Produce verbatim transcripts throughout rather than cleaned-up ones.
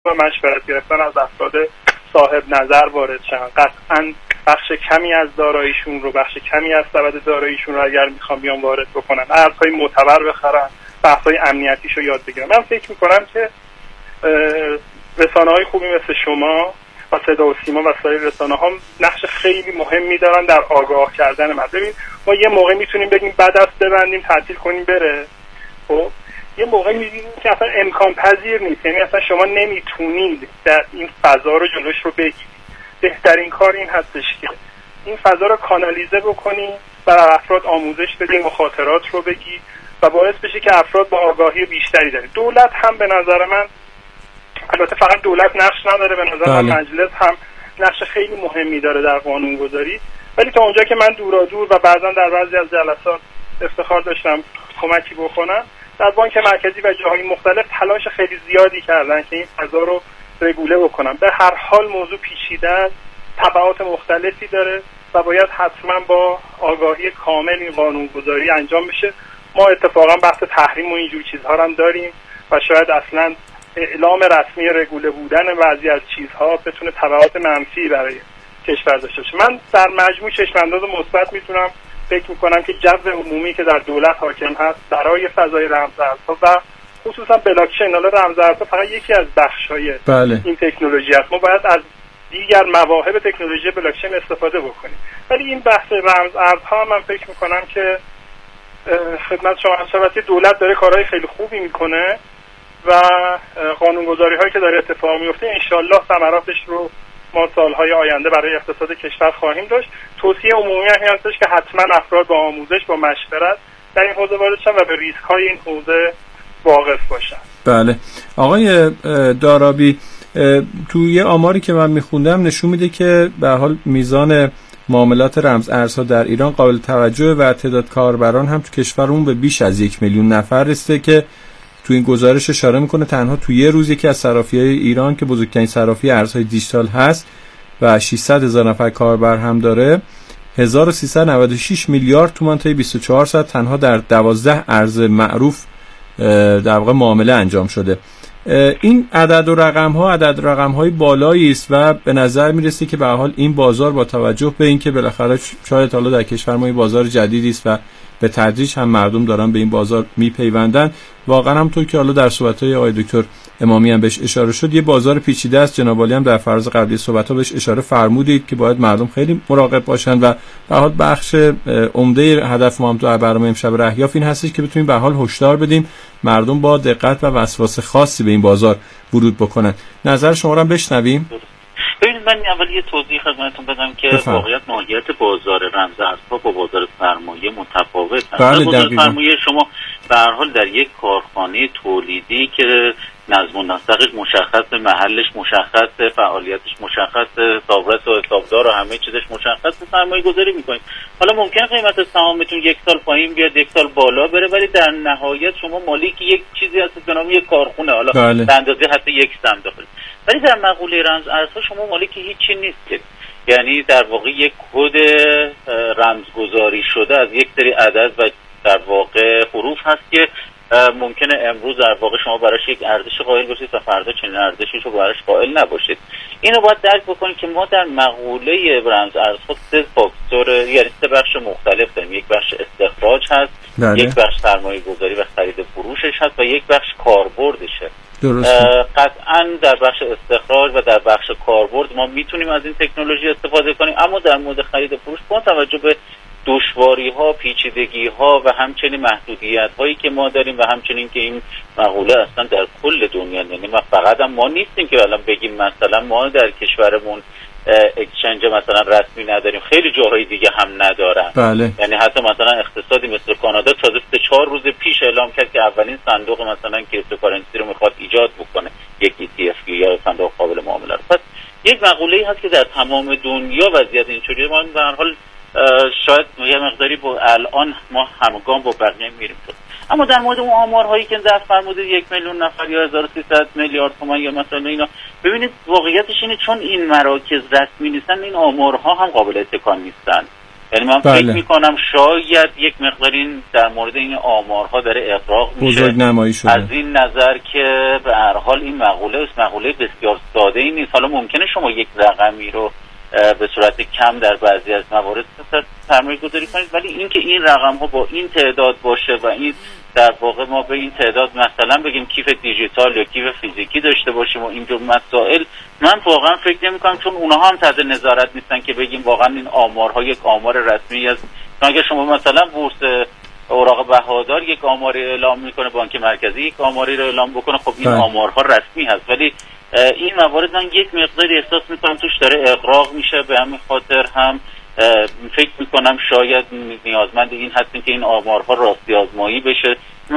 و مشورت گرفتن از افراد صاحب نظر وارد شن. قطعاً بخش کمی از داراییشون رو، بخش کمی از سبد داراییشون رو اگر میخوام بیان وارد بکنن، ارزهای معتبر بخرن، بحث‌های امنیتیش رو یاد بگیرن. من فکر میکنم که رسانه‌های خوبی مثل شما و صدا و سیما و سایر رسانه‌ها نقش خیلی مهمی دارن در آگاه کردن مردم. ببین ما یه موقع میتونیم بگیم بعد از ببندیم تعطیل کنیم بره، خب یه موقع می‌بینیم که اصلا امکان پذیر نیست، یعنی اصلا شما نمیتونید در این فضا رو جلوش رو بگیرید. بهترین کار این هستش که این فضا رو کانالیزه بکنی، برای افراد آموزش بدی، مخاطرات رو بگی و باعث بشه که افراد با آگاهی بیشتری دارن. دولت هم به نظر من، البته فقط دولت نقش نداره، به نظر من مجلس هم نقش خیلی مهمی داره در قانونگذاری، ولی تا اونجا که من دورا دور و بعضا در بعضی از جلسات افتخار داشتم کمکی بکنم، در بانک مرکزی و جاهای مختلف تلاش خیلی زیادی کردن که این فضا رو رگوله بکنم. به هر حال موضوع پیچیده است، تبعات مختلفی داره و باید حتما با آگاهی کامل این قانونگذاری انجام بشه. ما اتفاقا بحث تحریم و اینجور چیزها هم داریم و شاید اصلا اعلام رسمی رگوله بودن بعضی از چیزها بتونه تبعات منفی برای کشور داشته باشه. من در مجموع چشم‌انداز مثبت میتونم فکر میکنم که جو عمومی که در دولت حاکم هست برای فضای رمزارزها و خصوصا بلاکچین، حالا رمزارزها فقط یکی از بخش‌های بله. این تکنولوژی است، ما باید از دیگر مواهب تکنولوژی بلاکچین استفاده بکنیم. ولی این بحث رمزارزها من فکر میکنم که خدمت شما عرض دولت داره کارهای خیلی خوبی میکنه و قانونگذاری هایی که داره اتفاق میفته انشالله ثمراتش رو ما سالهای آینده برای اقتصاد کشور خواهیم داشت. توصیه عمومی همین هستش که حتما افراد با آموزش، با مشورت در این حوزه وارد شن و به ریسک های این حوزه واقف باشن. بله آقای دارابی، توی آماری که من میخوندم نشون میده که به هر حال میزان معاملات رمز ارزها در ایران قابل توجه و تعداد کاربران هم تو کشورمون به بیش از یک میلیون نفر رسیده که تو این گزارش اشاره میکنه تنها تو یه روز یکی از صرافی‌های ایران که بزرگترین صرافی ارزهای دیجیتال هست و ششصد هزار نفر کاربر هم داره، هزار و سیصد و نود و شش میلیارد تومان تا بیست و چهار ساعت تنها در دوازده ارز معروف در واقع معامله انجام شده. این عدد و رقم ها عدد رقم های بالایی است و به نظر میرسه که به هر حال این بازار با توجه به اینکه بالاخره شاید حالا در کشور ما این بازار جدیدی است و به تدریج هم مردم دارن به این بازار میپیوندن، واقعا همونطور که حالا در صحبت‌های آقای دکتر امامی هم بهش اشاره شد یه بازار پیچیده است. جناب عالی هم در فراز قبلی صحبت‌ها بهش اشاره فرمودید که باید مردم خیلی مراقب باشن و به هر حال بخش عمده هدف ما هم تو برنامه امشب رهیاف این هستش که بتونیم به هر حال هشدار بدیم مردم با دقت و وسواس خاصی به این بازار ورود بکنن. نظر شما رو هم بشنویم. ببینید من اول یه توضیح خدمتتون بدم که واقعیت ماهیت بازار رمزارزها با بازار سرمایه متفاوت است. بله بازار سرمایه شما به هر حال در یک کارخانه تولیدی که نظم و نسقش مشخص، محلش مشخص، فعالیتش مشخص، حسابرس و حسابدار و همه چیزش مشخص، سرمایه گذاری میکنید. حالا ممکنه قیمت سهامتون یک سال پایین بیاد یک سال بالا بره، ولی در نهایت شما مالک یک چیزی هستید به نام یک کارخونه، حالا بله. به اندازه حتی یک سهم داخل. ولی در مقوله رمزارزها شما مالک هیچی نیستید، یعنی در واقع یک کد رمزگذاری شده از یک سری عدد و در واقع حروف هست که ممکنه امروز در واقع شما براش یک ارزش قائل باشید و فردا چنین ارزشی رو براش قائل نباشید. اینو باید درک بکنید که ما در مقوله رمزارزها سه فاکتور، یعنی سه بخش مختلف داریم. یک بخش استخراج هست، بله. یک بخش سرمایه گذاری و خرید و فروشش هست و یک بخش کاربردشه. قطعا در بخش استخراج و در بخش کاربرد ما میتونیم از این تکنولوژی استفاده کنیم، اما در مورد خرید و فروش با توجه به دشواری ها، پیچیدگی ها و همچنین محدودیت هایی که ما داریم و همچنین که این مقوله اصلا در کل دنیا، یعنی ما فقط هم ما نیستیم که الان بگیم مثلا ما در کشورمون اکسچنج مثلا رسمی نداریم، خیلی جاهای دیگه هم ندارن. بله. یعنی حتی مثلا اقتصادی مثل کانادا تازه سه چهار روز پیش اعلام کرد که اولین صندوق مثلا کریپتوکارنسی رو میخواد ایجاد بکنه، یک ای تی اف یا صندوق قابل معامله. پس یک مقوله‌ای هست که در تمام دنیا وضعیت اینجوریه. ما به هر حال شاید یه مقداری با الان ما همگام با بقیه میریم تو. اما در مورد اون آمارهایی که دست فرمودید یک میلیون نفر یا هزار و سیصد میلیارد تومان یا مثلا اینا، ببینید واقعیتش اینه چون این مراکز رسمی نیستن این آمارها هم قابل اتکا نیستن. یعنی من بله. فکر میکنم شاید یک مقداری در مورد این آمارها داره اغراق میشه بزرگ نمایی شده از این نظر که به هر حال این مقوله است مقوله بسیار ساده ای نیست. حالا ممکنه شما یک رقمی رو به صورت کم در بعضی از موارد سرمایه گذاری کنید، ولی اینکه این رقم ها با این تعداد باشه و این در واقع ما به این تعداد مثلا بگیم کیف دیجیتال یا کیف فیزیکی داشته باشیم و اینجور مسائل، من واقعا فکر نمی کنم، چون اونها هم تحت نظارت نیستن که بگیم واقعا این آمارها یک آمار رسمی است. اگه شما مثلا بورس اوراق بهادار یک آماری اعلام میکنه، بانک مرکزی یک آماری رو اعلام بکنه، خب این بله. آمارها رسمی هست، ولی این موارد من یک مقداری احساس میکنم توش داره اغراق میشه. به همین خاطر هم فکر میکنم شاید نیازمند این هستیم که این آمارها راستی آزمایی بشه.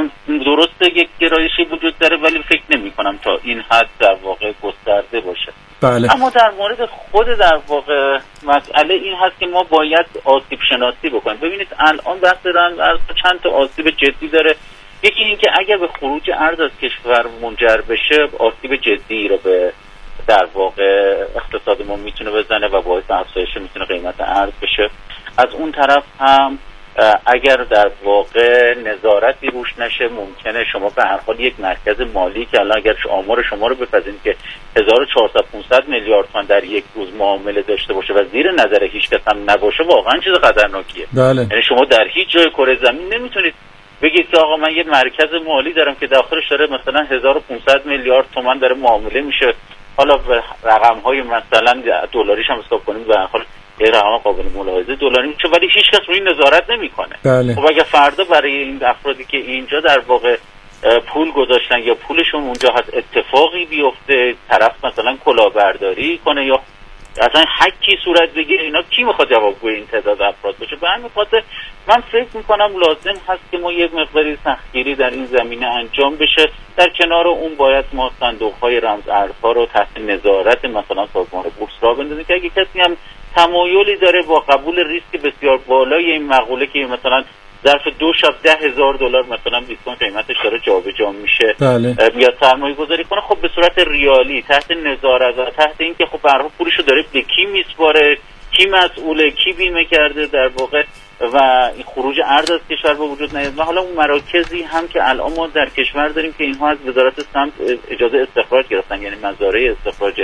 درسته یک گرایشی وجود داره، ولی فکر نمیکنم تا این حد در واقع گسترده باشه. بله. اما در مورد خود در واقع مسئله این هست که ما باید آسیب شناسی بکنیم. ببینید الان بحث دارن چند تا آسیب جدی داره. یکی این که اگر به خروج ارز از کشور منجر بشه، آسیب جدی رو به در واقع اقتصاد ما میتونه بزنه و باعث افزایش میتونه قیمت ارز بشه. از اون طرف هم اگر در واقع نظارتی روش نشه، ممکنه شما به هر حال یک مرکز مالی که الان اگر آمار شما رو بپذیرید که هزار و چهارصد پانصد میلیارد تومان در یک روز معامله داشته باشه و زیر نظر هیچ کس هم نباشه، واقعا چیز خطرناکیه. بله. یعنی شما در هیچ جای کره زمین نمیتونید بگید که آقا من یه مرکز مالی دارم که داخلش داره مثلا هزار و پانصد میلیارد تومان داره معامله میشه، حالا به رقم‌های مثلا دلاریش هم حساب کنیم به هر حال یه رقم قابل ملاحظه دلاری میشه، ولی هیچ کس روی نظارت نمیکنه. بله. خب اگه فردا برای این افرادی که اینجا در واقع پول گذاشتن یا پولشون اونجا هست اتفاقی بیفته، طرف مثلا کلاهبرداری کنه یا اصلا حکی صورت بگیره، اینا کی میخواد جوابگوی این تعداد افراد باشه؟ به همین خاطر من فکر میکنم لازم هست که ما یک مقداری سختگیری در این زمینه انجام بشه. در کنار اون باید ما صندوق‌های رمز ارزها رو تحت نظارت مثلا سازمان بورس را بندازیم که اگه کسی هم تمایلی داره با قبول ریسک بسیار بالای این مقوله که مثلا ظرف دو شب ده هزار دلار مثلا بیت کوین قیمتش داره جابجا میشه، بله. میاد سرمایه گذاری کنه، خب به صورت ریالی تحت نظارت و تحت اینکه خب برای پولشو داره به کی میسپاره، کی مسئوله، کی بیمه کرده در واقع و این خروج ارز از کشور به وجود نیاد. و حالا اون مراکزی هم که الان ما در کشور داریم که اینها از وزارت سمت اجازه استخراج گرفتن، یعنی مزارع استخراج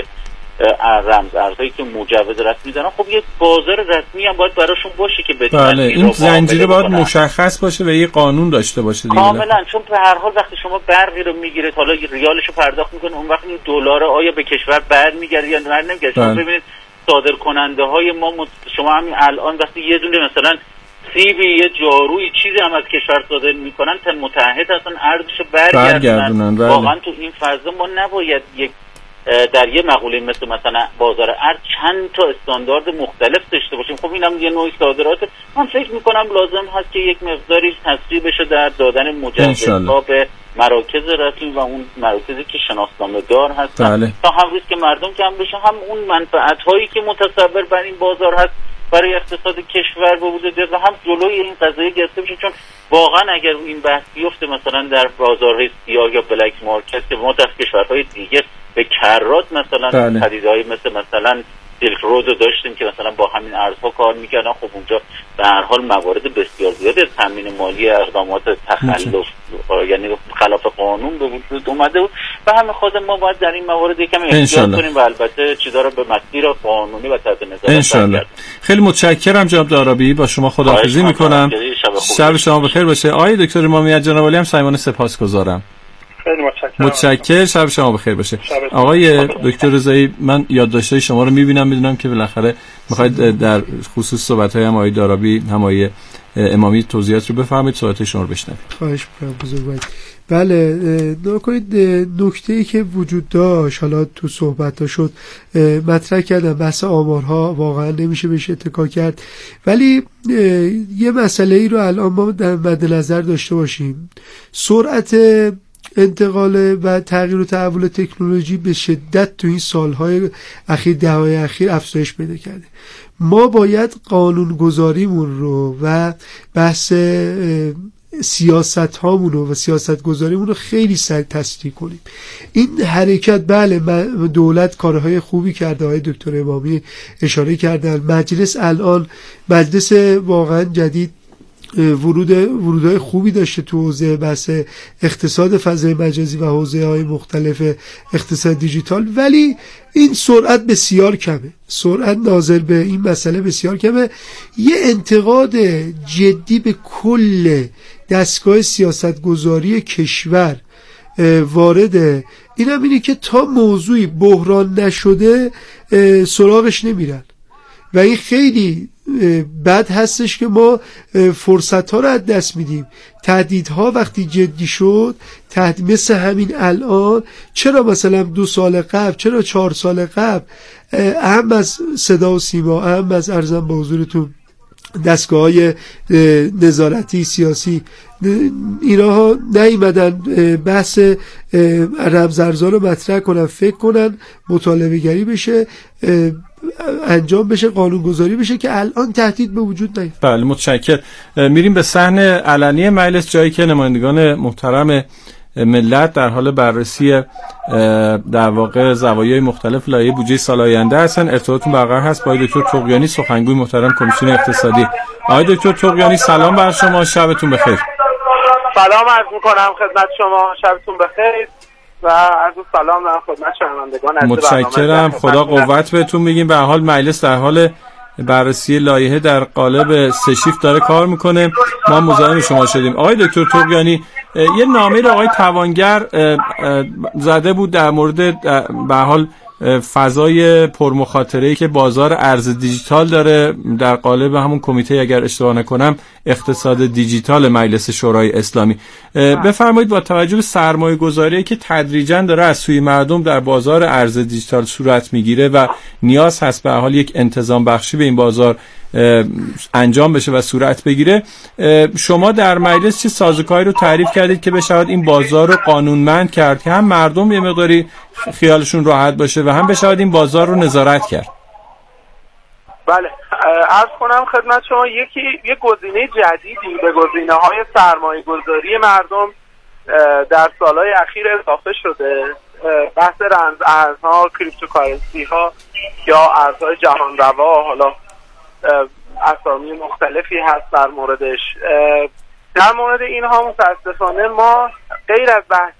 رمز ارزهایی که مجوز رسمی دارن، خب یک بازار رسمی هم باید براشون باشه که بتونن بله. این زنجیره باید مشخص باشه و یه قانون داشته باشه دیگه. کاملا، چون به هر حال وقتی شما برقی رو میگیرید، حالا ریالشو پرداخت میکنه، اون وقت این دلار آیا به کشور برمیگرده یا برنمیگرده؟ شما ببینید صادر کننده های ما مت... شما همین الان وقتی یه دونه مثلا سیبی یه جاروی چیزی هم از کشور صادر میکنن، تا متحد هستن ارزشو برگردونن. بله. واقعا تو این فضا ما نباید یک در یه مقوله مثل مثلا بازار ارز چند تا استاندارد مختلف داشته باشیم. خب اینم یه نوع صادرات. من فکر میکنم لازم هست که یک مقداری تسریع بشه در دادن مجوزها به مراکز رسمی و اون مراکزی که شناسنامه دار هستن. بله. تا هم روز که مردم کم بشه، هم اون منفعت هایی که متصور بر این بازار هست برای اقتصاد کشور به وجود بیاد و هم جلوی این قضیه گرفته بشه. چون واقعا اگر این بحث بیفته مثلا در بازار سیاه یا بلک مارکت که ما در کشورهای دیگه به کرات مثلا بله. پدیده‌ای مثل مثلا سیلک رود رو داشتیم که مثلا با همین ارزها کار میکردن، خب اونجا به هر حال موارد بسیار زیادی از تامین مالی اقدامات تخلف یعنی خلاف قانون به وجود اومده بود و همین خاطر ما باید در این موارد یکم احتیاط کنیم و البته چیزا رو به مسیر قانونی و تحت نظارت بگیریم. خیلی متشکرم جناب دارابی، با شما خداحافظی میکنم. شب شما بخیر باشه. آقای دکتر امامیت جناب عالی هم صمیمانه سپاسگزارم. خیلی متشکرم. متشکرم. شب شما بخیر باشه. آقای دکتر رضایی، من یادداشت‌های شما رو می‌بینم، می‌دونم که بالاخره می‌خواید در خصوص صحبت‌های هم آقای دارابی هم آقای امامی توضیحات رو بفرمایید، صحبت شما رو بشنوید. خواهش می‌کنم بزرگوار. بله، نکنید نکته‌ای که وجود داشت حالا تو صحبت‌ها شد مطرح کردم، بحث آمارها واقعا نمیشه بهش اتکا کرد، ولی یه مسئله‌ای رو الان ما در مد نظر داشته باشیم. سرعت انتقال و تغییر و تحول تکنولوژی به شدت تو این سالهای اخیر، دهه‌های اخیر افزایش پیدا کرده. ما باید قانونگذاریمون رو و بحث سیاست هامون و سیاست گذاریمون رو خیلی سریع تسریع کنیم. این حرکت، بله دولت کارهای خوبی کرده، های دکتر امامی اشاره کردن. مجلس الان مجلس واقعا جدید ورود ورودهای خوبی داشته تو حوزه بحث اقتصاد فضای مجازی و حوزه های مختلف اقتصاد دیجیتال، ولی این سرعت بسیار کمه، سرعت ناظر به این مسئله بسیار کمه. یه انتقاد جدی به کل دستگاه سیاستگذاری کشور وارده، اینم اینه که تا موضوعی بحران نشده سراغش نمیرن و این خیلی بد هستش که ما فرصت ها رو از دست میدیم. تهدیدها وقتی جدی شد، تهدید مثل همین الان، چرا مثلا دو سال قبل، چرا چهار سال قبل، اهم از صدا و سیما، اهم از عرضم به حضورتون دستگاه های نظارتی سیاسی، اینا ها نیومدن بحث رمزارزها رو مطرح کنن، فکر کنن مطالبه گری بشه، انجام بشه، قانونگذاری بشه، که الان تهدید به وجود نیست. بله متشکرم. میریم به صحن علنی مجلس، جایی که نمایندگان محترم ملت در حال بررسی در واقع زوایای مختلف لایحه بودجه سال آینده هستن. ارتباطتون برقرار هست با دکتر طغیانی، سخنگوی محترم کمیسیون اقتصادی. آقای دکتر طغیانی سلام بر شما، شبتون بخیر. سلام عرض می‌کنم خدمت شما، شبتون بخیر و عرض سلام دارم خدمت شنوندگان. متشکرم، خدا قوت بهتون میگیم. به حال مجلس در حال بررسی لایحه در قالب سه شیفت داره کار میکنه، ما مزاحم شما شدیم. آقای دکتر طغیانی، یه نامه رو آقای توانگر زده بود در مورد به حال فضای پرمخاطره‌ای که بازار ارز دیجیتال داره در قالب همون کمیته، اگر اشتباه نکنم، اقتصاد دیجیتال مجلس شورای اسلامی. بفرمایید با توجه به سرمایه گذاری که تدریجاً داره از سوی مردم در بازار ارز دیجیتال صورت میگیره و نیاز هست به حال یک انتظام بخشی به این بازار انجام بشه و صورت بگیره، شما در مجلس چه سازوکاری رو تعریف کردید که بشود این بازار رو قانونمند کرد که هم مردم یه مقداری خیالشون راحت باشه و هم بشود این بازار رو نظارت کرد؟ بله، عرض کنم خدمت شما یکی یک گزینه جدیدی به گزینه‌های سرمایه‌گذاری مردم در سالهای اخیر اضافه شده، بحث رمز ارزها، کریپتوکارنسی ها یا ارزهای جهان روا، حالا اسامی مختلفی هست در موردش. در مورد اینها متاسفانه ما غیر از بحث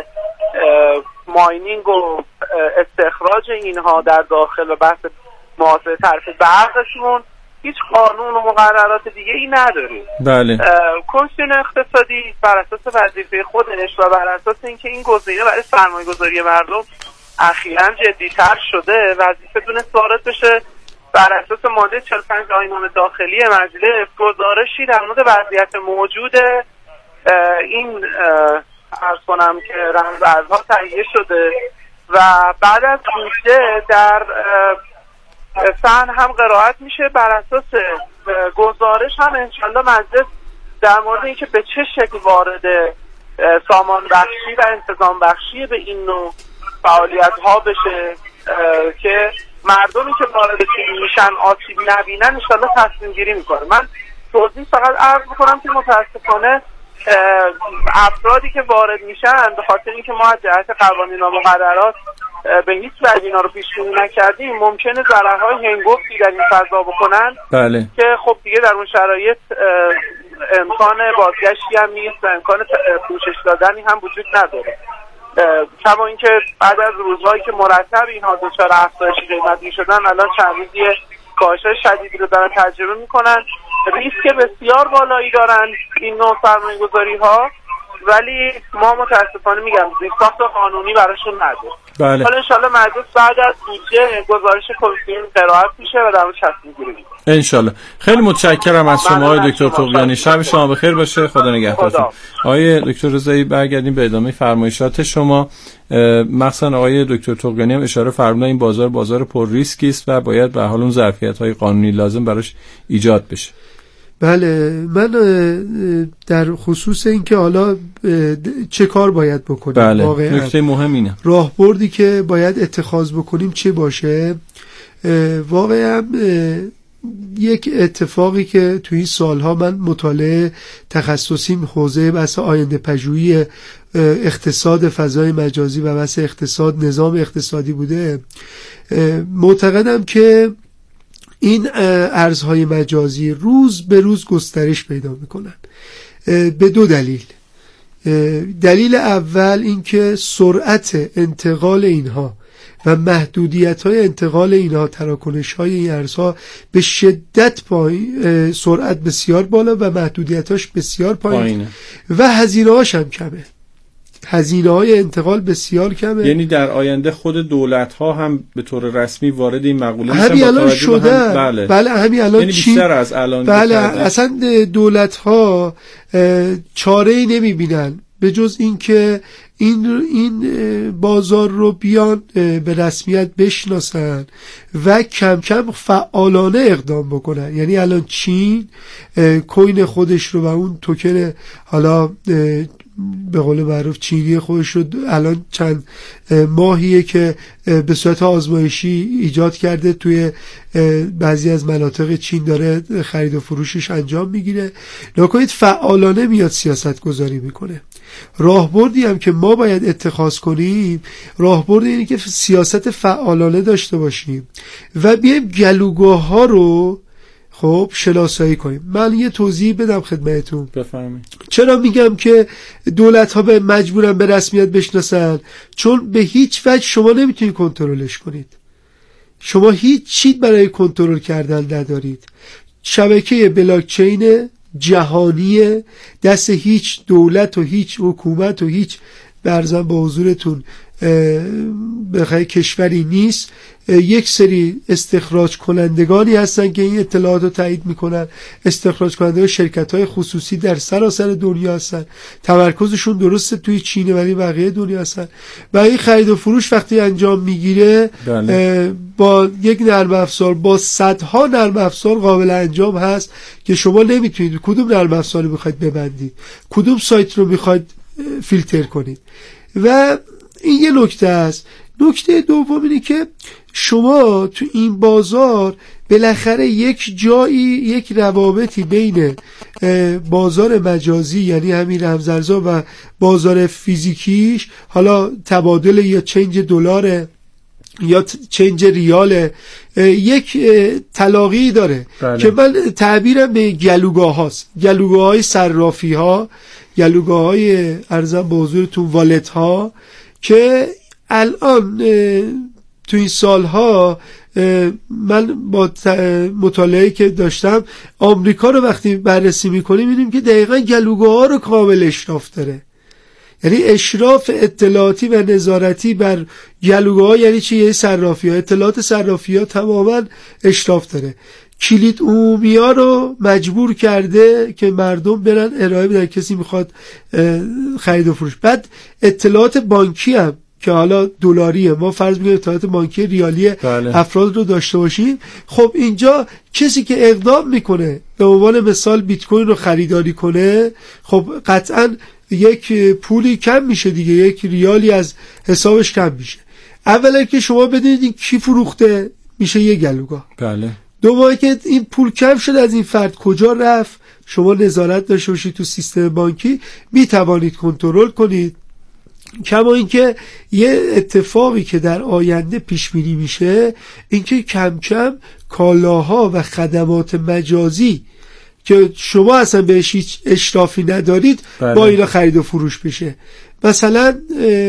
ماینینگ و استخراج اینها در داخل و بحث محاسبه تعرفه برقشون هیچ قانون و مقررات دیگه ای نداریم. بله. کمیسیون اقتصادی بر اساس وظیفه خودش و بر اساس اینکه این گزینه برای سرمایه‌گذاری مردم اخیراً جدی‌تر شده، وظیفه دونست وارد بشه بر اساس ماده چهل و پنج آیین داخلی مجلس گزارشی در مورد وضعیت موجود این عرض کنم که رمز ارزها تهیه شده و بعد از بودجه در صحن هم قرائت میشه. بر اساس گزارش هم انشالله مجلس در مورد اینکه به چه شکل وارد سامان بخشی و انتظام بخشی به این نوع فعالیت ها بشه که مردمی که وارد میشن آسیب نبینن، انشالله تصمیم گیری میکنه. من توضیح فقط عرض میکنم که متاسفانه افرادی که وارد میشن به خاطر اینکه ما از جهت قوانین و مقررات به هیچ وجه اینا رو پیش بینی نکردیم، ممکنه ضررهای هنگفتی در این فضا بکنن. بله. که خب دیگه در اون شرایط امکان بازگشتی هم نیست و امکان پوشش دادنی هم وجود نداره. کما اینکه بعد از روزهایی که مرتب اینها دچار افزایش قیمت می‌شدن، الان چند روزی کاهش شدیدی رو دارن تجربه میکنن. ریسک بسیار بالایی دارن این نوع سرمایه‌گذاری‌ها، ولی ما متاسفانه میگم زیرساخت قانونی براشون نداره. بله. حالا انشالله مجلس بعد از بودجه گزارش کمیسیون قرائت میشه و در اون تصمیم گیری میشه انشالله. خیلی متشکرم از شما آقای دکتر طغیانی، شب شما بخیر باشه، خدا نگهدارتون. آقای دکتر رضایی، برگردیم به ادامه فرمایشات شما. مثلا آقای دکتر طغیانی هم اشاره فرمودن این بازار بازار پر ریسکی است و باید به حال اون ظرفیت‌های قانونی لازم براش ایجاد بشه. بله، من در خصوص این که حالا چه کار باید بکنیم، بله، واقعا نکته مهم اینه راهبردی که باید اتخاذ بکنیم چه باشه. واقعا یک اتفاقی که توی این سالها من مطالعه تخصصیم حوزه بحث آینده پژوهی اقتصاد فضای مجازی و بحث اقتصاد نظام اقتصادی بوده، معتقدم که این ارزهای مجازی روز به روز گسترش پیدا میکنن به دو دلیل. دلیل اول این که سرعت انتقال اینها و محدودیت‌های انتقال اینها، تراکنش‌های این ارزها به شدت پایین، سرعت بسیار بالا و محدودیتاش بسیار پایین پایینه. و هزینه‌هاش هم کمه، هزینه‌های انتقال بسیار کمه. یعنی در آینده خود دولت‌ها هم به طور رسمی وارد این مقوله میشن. همین الان شده هم... بله. بله همین الان یعنی بیشتر از الان. بله اصلا دولت‌ها چاره‌ای نمی‌بینن به جز این که این این بازار رو بیان به رسمیت بشناسن و کم کم فعالانه اقدام بکنن. یعنی الان چین کوین خودش رو و اون توکن حالا به قول معروف چینی خودش رو الان چند ماهیه که به صورت آزمایشی ایجاد کرده، توی بعضی از مناطق چین داره خرید و فروشش انجام میگیره. نکنید فعالانه میاد سیاست گذاری میکنه. راهبردی هم که ما باید اتخاذ کنیم، راهبرد اینه که سیاست فعالانه داشته باشیم و بیایم گلوگاه ها رو خب شناسایی کنیم. من یه توضیح بدم خدمتتون. بفرمایید. چرا میگم که دولت ها به مجبورن به رسمیت بشناسن؟ چون به هیچ وجه شما نمیتونید کنترلش کنید. شما هیچ چیز برای کنترل کردن ندارید. شبکه بلاکچین جهانی دست هیچ دولت و هیچ حکومت و هیچ برزن با حضورتون بخیر کشوری نیست. یک سری استخراج کنندگانی هستن که این اطلاعات رو تایید میکنن. استخراج کننده شرکت های خصوصی در سراسر دنیا هستن، تمرکزشون درسته توی چینه ولی بقیه دنیا هستن. و این خرید و فروش وقتی انجام میگیره با یک نرم افزار، با صدها نرم افزار قابل انجام هست که شما نمیتونید کدوم نرم افزار رو میخواید ببندید، کدوم سایت رو میخواید فیلتر کنید. و این یه نکته است. نکته دوم اینه که شما تو این بازار بالاخره یک جایی یک روابطی بین بازار مجازی یعنی همین رمزارزها و بازار فیزیکیش، حالا تبادل یا چنج دلار یا چنج ریال، یک تلاقی داره. بله. که من تعبیرم به گلوگاه هاست، گلوگاه های صرافی ها، گلوگاه های ارزم به حضورتون والت ها، که الان تو این سالها من با مطالعه که داشتم آمریکا رو وقتی بررسی میکنیم میبینیم که دقیقا گلوگاه ها رو کامل اشراف داره. یعنی اشراف اطلاعاتی و نظارتی بر گلوگاه ها یعنی چی؟ یعنی صرافی ها، اطلاعات صرافی ها تماما اشراف داره. کلید عمومی ها رو مجبور کرده که مردم برن ارائه بدن کسی میخواد خرید و فروش. بعد اطلاعات بانکی هم که حالا دلاریه، ما فرض می‌کنیم اطلاعات بانکی ریالی بله. افراد رو داشته باشیم. خب اینجا کسی که اقدام میکنه به عنوان مثال بیت کوین رو خریداری کنه، خب قطعاً یک پولی کم میشه دیگه، یک ریالی از حسابش کم میشه. اولا که شما بدونید این کی فروخته، میشه یک گلوگاه. بله. دوم که این پول کم شد از این فرد کجا رفت، شما نظارت داشته باشید تو سیستم بانکی، میتوانید کنترل کنید. کما اینکه یه اتفاقی که در آینده پیش بینی میشه اینکه کم کم کالاها و خدمات مجازی که شما اصلا بهش هیچ اشرافی ندارید بله. با اینا خرید و فروش بشه. مثلا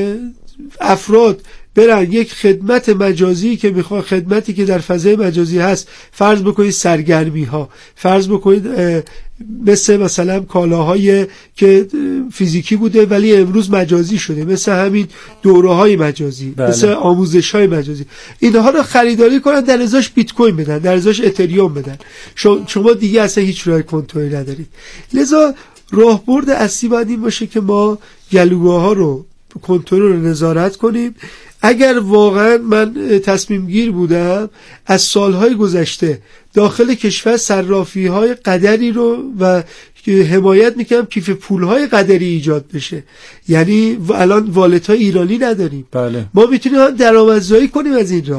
افراد برن یک خدمت مجازی که میخواد، خدمتی که در فضای مجازی هست، فرض بکنید سرگرمی ها، فرض بکنید مثل مثلا کالاهای که فیزیکی بوده ولی امروز مجازی شده، مثل همین دوره های مجازی بله. مثل آموزش های مجازی، اینها رو خریداری کنن، در ازاش بیت کوین بدن، در ازاش اتریوم بدن. شما دیگه اصلا هیچ راه کنترلی ندارید. لذا راهبرد اصلی باید این باشه که ما گلوگاه ها رو کنترل و نظارت کنیم. اگر واقعا من تصمیم گیر بودم از سالهای گذشته داخل کشور صرافی های قدری رو و حمایت میکنم کیف پول های قدری ایجاد بشه. یعنی الان والت های ایرانی نداریم. بله. ما میتونیم درآمدزایی کنیم از این راه.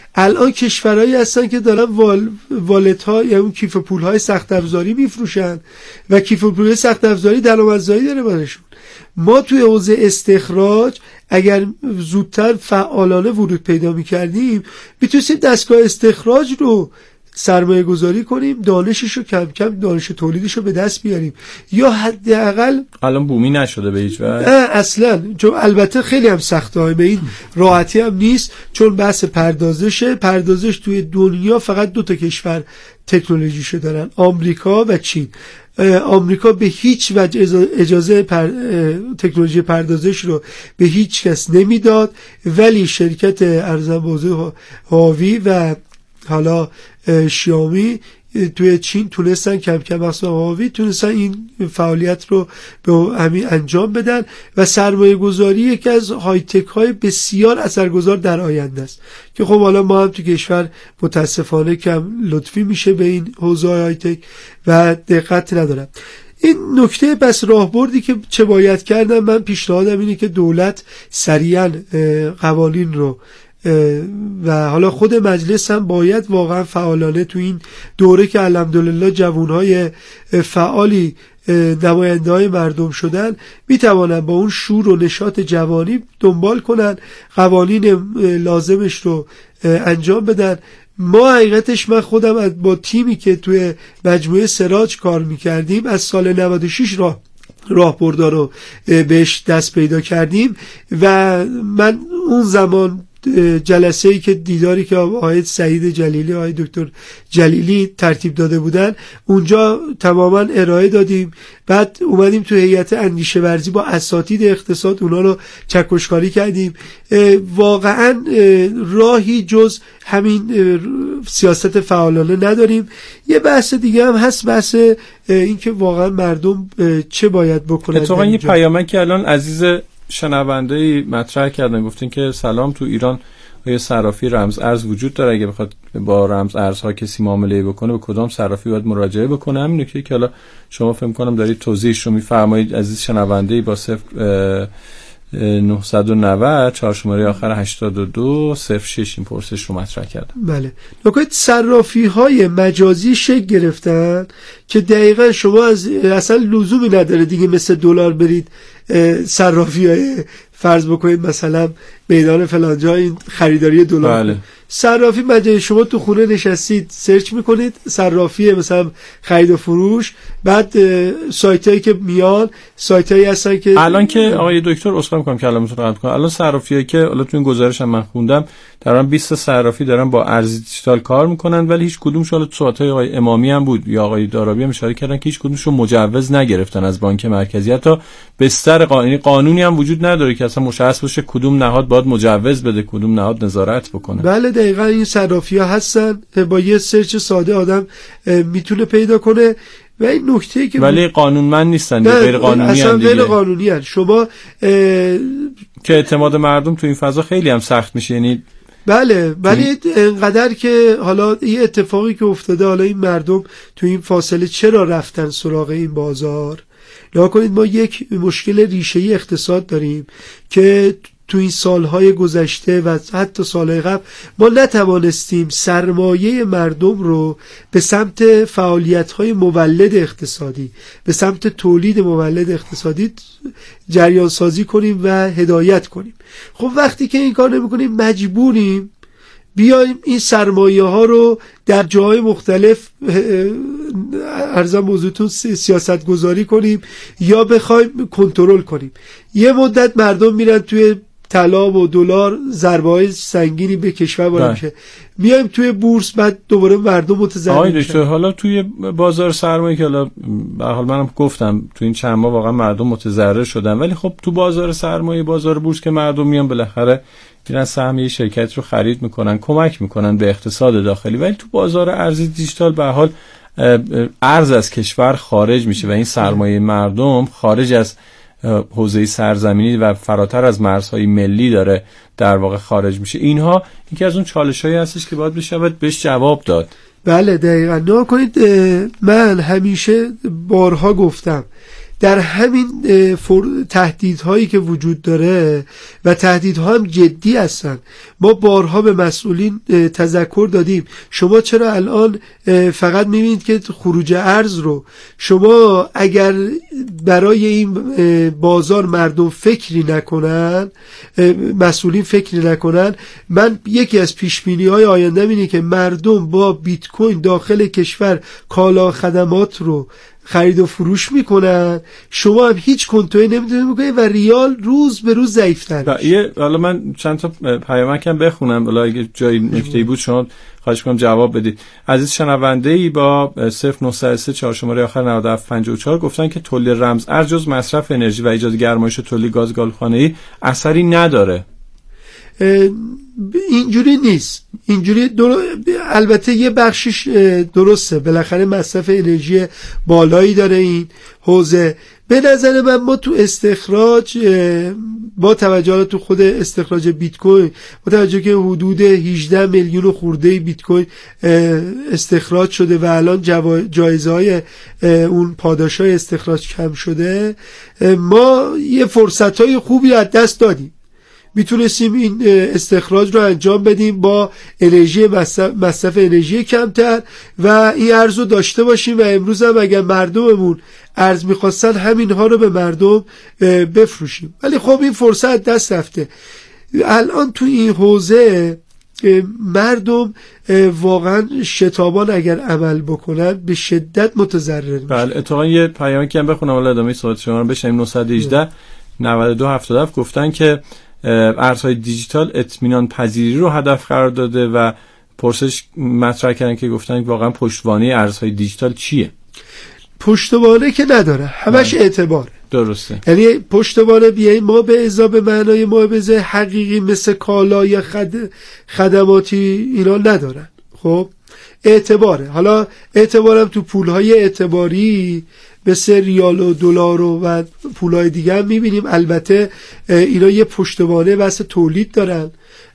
الان کشورهایی هستن که دارن وال والت ها یا اون کیف پول های سخت افزاری میفروشن و کیف پول سخت افزاری درآمدزایی داره براشون. ما توی حوزه استخراج اگر زودتر فعالانه ورود پیدا می‌کردیم میتونستیم دستگاه استخراج رو سرمایه گذاری کنیم، دانشش رو کم کم دانش تولیدش رو به دست بیاریم، یا حداقل الان بومی نشده به هیچ وجه اصلا، چون البته خیلی هم سخته، به این راحتی هم نیست، چون بحث پردازشه. پردازش توی دنیا فقط دو تا کشور تکنولوژیشو دارن، آمریکا و چین. آمریکا به هیچ وجه اجازه پر... تکنولوژی پردازش رو به هیچ کس نمیداد، ولی شرکت ارزم بزرگ هواوی و حالا شیائومی توی چین تونستن کم کم، اصلا هواوی تونستن این فعالیت رو به همین انجام بدن و سرمایه گذاری یکی از های تک های بسیار اثرگذار در آینده است که خب حالا ما هم تو کشور متاسفانه کم لطفی میشه به این حوزه های تک و دقت ندارم. این نکته بس راهبردی که چه باید کردن، من پیشنهادم اینه که دولت سریعا قوانین رو و حالا خود مجلس هم باید واقعا فعالانه تو این دوره که الحمدلله جوانهای فعالی نماینده های مردم شدن میتوانن با اون شور و نشاط جوانی دنبال کنن، قوانین لازمش رو انجام بدن. ما حقیقتش من خودم با تیمی که توی مجموعه سراج کار میکردیم از سال نود و شش راه راهبردها رو بهش دست پیدا کردیم و من اون زمان جلسه ای که دیداری که آقای سعید جلیلی آقای دکتر جلیلی ترتیب داده بودن اونجا تماما ارائه دادیم، بعد اومدیم تو هیئت اندیشه ورزی با اساتید اقتصاد اونا رو چکشکاری کردیم. واقعا راهی جز همین سیاست فعالانه نداریم. یه بحث دیگه هم هست، بحث این که واقعا مردم چه باید بکنن. اتفاقا یه پیامک که الان عزیز شنونده‌ای مطرح کردن، گفتین که سلام، تو ایران آیا صرافی رمز ارز وجود داره؟ اگه بخواد با رمز ارزها کسی معامله بکنه به کدام صرافی باید مراجعه بکنه؟ همین نکته که حالا شما فهم کنم دارید توضیحش رو میفرمایید. عزیز شنونده‌ای با صفر نهصد و نود چهار شماره آخر هشتاد و دو صفر شش این پرسش رو مطرح کردم. بله، نکته صرافی های مجازی شکل گرفتن که دقیقا شما از اصلا لزومی نداره دیگه مثل دلار برید صرافی های فرض بکنید مثلا میدان فلانجا این خریداری دلار. بله. صرافی مجازی شما تو خونه نشستید سرچ میکنید صرافی مثلا خرید و فروش، بعد سایت هایی که میان سایت هایی هستن که الان که آقای دکتر اصلا میکنم کلامتون رو قطع کنم، الان صرافی هایی که الان تو این گزارش هم من خوندم دارن بیست صرافی دارن با ارز دیجیتال کار میکنن، ولی هیچ کدومش، حالا صحبت های آقای امامی هم بود یا آقای دارابی هم اشاره کردن که هیچ کدومشون مجوز نگرفتن از بانک مرکزی، حتی بستر قانونی قانونی هم وجود نداره که اصلا مشخص باشه کدوم نهاد باید مجوز بده کدوم نهاد نظارت بکنه. بله دقیقاً این صرافی‌ها هستن، با یه سرچ ساده آدم میتونه پیدا کنه و این نکته‌ای که ولی قانونمند نیستن، غیر قانونی اصلا ان دیگه. غیر قانونی ان. شما که اعتماد مردم تو این فضا خیلی هم سخت میشه، یعنی بله ولی انقدر که حالا این اتفاقی که افتاده، حالا این مردم تو این فاصله چرا رفتن سراغ این بازار؟ نگاه کنید، ما یک مشکل ریشه‌ای اقتصاد داریم که تو این سالهای گذشته و حتی سالهای قبل ما نتوانستیم سرمایه مردم رو به سمت فعالیت‌های مولد اقتصادی، به سمت تولید مولد اقتصادی جریان سازی کنیم و هدایت کنیم. خب وقتی که این کار نمی‌کنیم مجبوریم بیایم این سرمایه ها رو در جاهای مختلف ارزم موضوعتون سیاست گذاری کنیم یا بخوایم کنترل کنیم. یه مدت مردم میرن توی طلا و دلار، ضربه های سنگینی به کشور وارد میشه، میایم توی بورس، بعد دوباره مردم متضرر میشن. حالا توی بازار سرمایه که حالا به حال منم گفتم تو این چند ماه واقعا مردم متضرر شدن، ولی خب تو بازار سرمایه، بازار بورس که مردم میان بالاخره میرن سهم یه شرکت رو خرید میکنن، کمک میکنن به اقتصاد داخلی، ولی تو بازار ارز دیجیتال به حال ارز از کشور خارج میشه و این سرمایه مردم خارج از حوزه سرزمینی و فراتر از مرزهای ملی داره در واقع خارج میشه. اینها یکی از اون چالش‌هایی هستش که باید بشود بهش جواب داد. بله دقیقاً. نگاه کنید، من همیشه بارها گفتم در همین تهدیدهایی که وجود داره و تهدیدها هم جدی هستن. ما بارها به مسئولین تذکر دادیم شما چرا الان فقط میبینید که خروج ارز رو، شما اگر برای این بازار مردم فکری نکنن، مسئولین فکری نکنن، من یکی از پیشبینی های آینده اینه که مردم با بیت کوین داخل کشور کالا خدمات رو خرید و فروش میکنن، شما هم هیچ کنترلی نمیتونید بکنید و ریال روز به روز ضعیف‌تر میشه. حالا من چند تا پیامکم بخونم، ولی اگه جای نکته‌ای بود شما خواهش کنم جواب بدید. عزیز شنونده‌ای با صفر نه صفر سه چهار شماره آخر نود و هفت پنجاه و چهار گفتن که تولید رمز ارز جز مصرف انرژی و ایجاد گرمایش و تولید گاز گلخانه‌ای اثری نداره. اینجوری نیست، اینجوری در... البته یه بخشش درسته، بالاخره مصرف انرژی بالایی داره این حوزه. به نظر من ما تو استخراج با توجه تو خود استخراج بیت کوین، با توجه که حدود هجده میلیون خورده بیت کوین استخراج شده و الان جوا... جایزه های اون پاداشای استخراج کم شده، ما یه فرصت های خوبی از دست دادیم. میتونستیم این استخراج رو انجام بدیم با انرژی مصرف, مصرف انرژی کمتر و این ارز رو داشته باشیم و امروز هم اگر مردممون ارز میخواستن همینها رو به مردم بفروشیم. ولی خب این فرصت دست رفته. الان تو این حوزه مردم واقعا شتابان اگر عمل بکنن به شدت متضرر میشن. بله اتفاقا یه پیامی که هم بخونم ولی ادامه صحبت شما رو بشنویم. نه یک هشت نود و دو هفتاد و هفت گفتن که ارزهای دیجیتال اطمینان پذیری رو هدف قرار داده و پرسش مطرح کردن که گفتن واقعا پشتوانه ارزهای دیجیتال چیه؟ پشتوانه که نداره، همش اعتباره. درسته. یعنی پشتوانه بیاییم ما به اضافه معنای محافظه حقیقی مثل کالا یا خد... خدماتی اینا ندارن. خب اعتباره. حالا اعتبارم تو پولهای اعتباری مثل ریال و دلار و پولهای دیگه هم میبینیم. البته اینا یه پشتوانه واسه تولید دارن،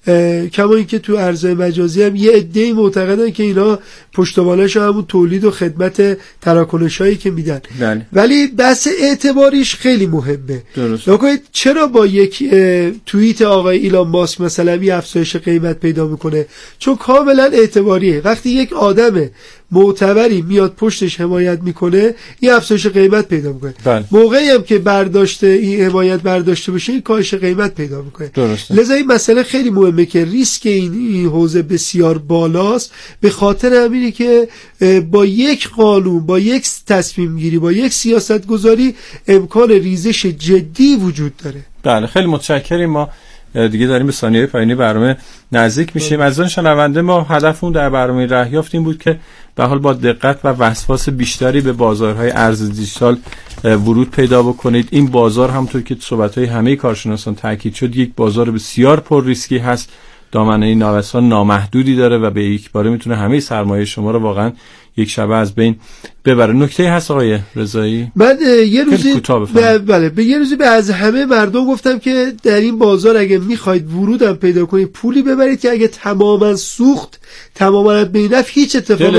کما اینکه تو ارزهای مجازی هم یه عده‌ای معتقدن که اینا پشتوانه‌ش همون تولید و خدمت تراکنشایی که میدن. بله. ولی بحث اعتباریش خیلی مهمه. نکنید چرا با یک توییت آقای ایلان ماسک مثلا یه افزایش قیمت پیدا میکنه؟ چون کاملا اعتباریه. وقتی یک آدم معتبری میاد پشتش حمایت میکنه این افزایش قیمت پیدا میکنه. بله. موقعی هم که برداشته این حمایت برداشته بشه این کاهش قیمت پیدا میکنه. درسته. لذا این مسئله خیلی مهمه که ریسک این, این حوزه بسیار بالاست، به خاطر همینه که با یک قانون، با یک تصمیم گیری، با یک سیاست گذاری امکان ریزش جدی وجود داره. بله خیلی متشکریم. ما دیگه داریم به ثانیه پایانی برنامه نزدیک میشیم. عزیزان شنونده ما هدفمون در برنامه رهیافت این بود که به حال با دقت و وسواس بیشتری به بازارهای ارز دیجیتال ورود پیدا بکنید. این بازار همونطور که صحبت‌های همه کارشناسان تاکید شد یک بازار بسیار پر ریسکی هست، دامنه ناوسان نامحدودی داره و به یک باره میتونه همه سرمایه شما رو واقعا یک شبه از بین ببره. نکته هست آقای رضایی؟ من یه روزی به بله به یه روزی به از همه مردم گفتم که در این بازار اگه میخواید ورودم پیدا کنید پولی ببرید که اگه تماما سوخت تماما بینف هیچ اتفاقی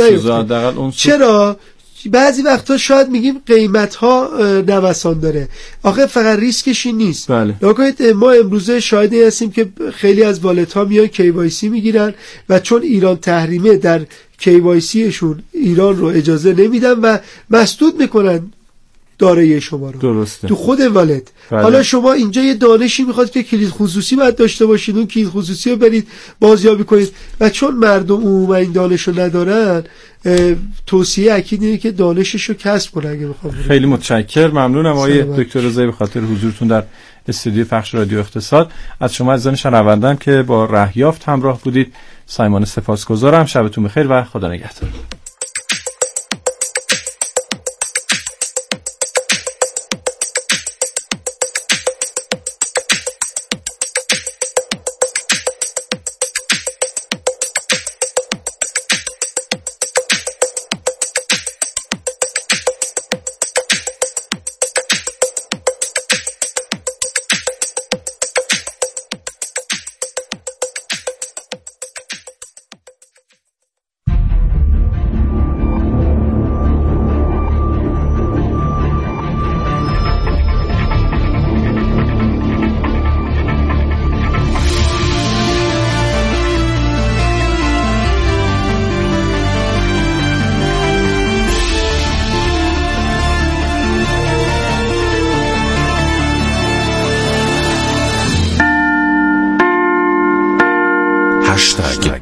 واسه چرا؟ بعضی وقتا شاید میگیم قیمت ها نوسان داره، آخه فقط ریسکش این نیست. بله. ما امروزه شاهدی هستیم که خیلی از والت ها میان کی وای سی میگیرن و چون ایران تحریمه در کی وای سی شون ایران رو اجازه نمیدن و مسدود میکنن دارایی شما رو. درسته. تو خود والت. بله. حالا شما اینجا یه دانشی میخواد که کلید خصوصی باید داشته باشید، اون کلید خصوصی رو برید بازیابی کنید و چون مردم عموما این دانش رو ندارن توصیه اکید اینه که دانشش رو کسب کنه اگه بخوام. خیلی متشکرم، ممنونم آقای دکتر رضایی به خاطر حضورتون در استودیو پخش رادیو اقتصاد. از شما عزیزان شنونده‌ام که با رهیافت همراه بودید سایمان سپاسگزارم. شبتون بخیر و خدا نگهدار.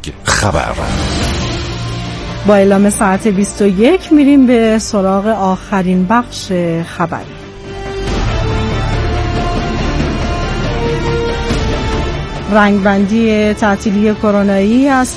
هشتگ خبر. با اعلام ساعت بیست و یک میریم به سراغ آخرین بخش خبر. رنگبندی تعطیلی کرونایی است